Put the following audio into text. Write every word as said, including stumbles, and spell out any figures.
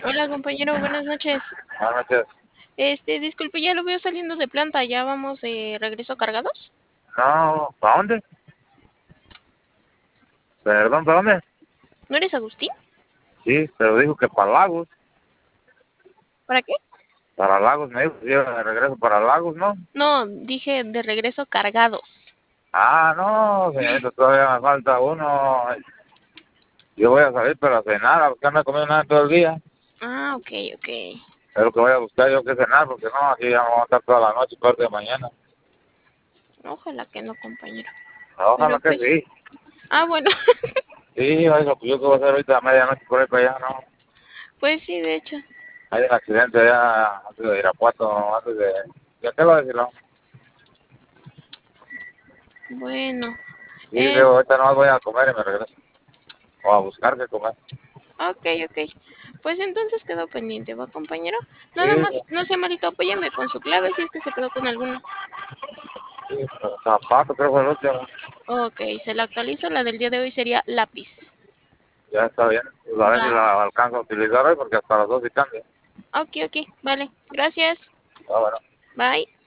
Hola, compañero, buenas noches. Buenas noches. Este, disculpe, ya lo veo saliendo de planta, ¿ya vamos de regreso cargados? No, ¿para dónde? Perdón, ¿para dónde? ¿No eres Agustín? Sí, pero dijo que para Lagos. ¿Para qué? Para Lagos, me dijo que iba de regreso para Lagos, ¿no? No, dije de regreso cargados. Ah, no, señorita, todavía me falta uno. Yo voy a salir para cenar, porque no he comido nada todo el día. Ah, ok, ok. Es lo que voy a buscar yo que cenar, porque no, aquí ya vamos a estar toda la noche, parte de mañana. Ojalá que no, compañero. Ojalá Pero que pues, sí. ah, bueno, Sí, oiga, pues yo que voy a hacer ahorita a medianoche por ahí para allá, ¿no? pues sí, de hecho. Hay un accidente allá antes de Irapuato, antes de... ¿Ya qué lo decirlo? Bueno, Sí, digo, es, ahorita no voy a comer y me regreso. O a buscar qué comer. ok, ok. Pues entonces quedó pendiente, ¿va, compañero? Nada Sí, más, no sea malito, apóyame con su clave si es que se quedó con alguno. sí, zapato creo que fue el último. Ok, se la actualizo, la del día de hoy sería lápiz. Ya está bien. Pues a ver si Va. la alcanzo a utilizar hoy porque hasta las dos y cambia. Ok, ok, vale. Gracias. Ah, bueno. Bye.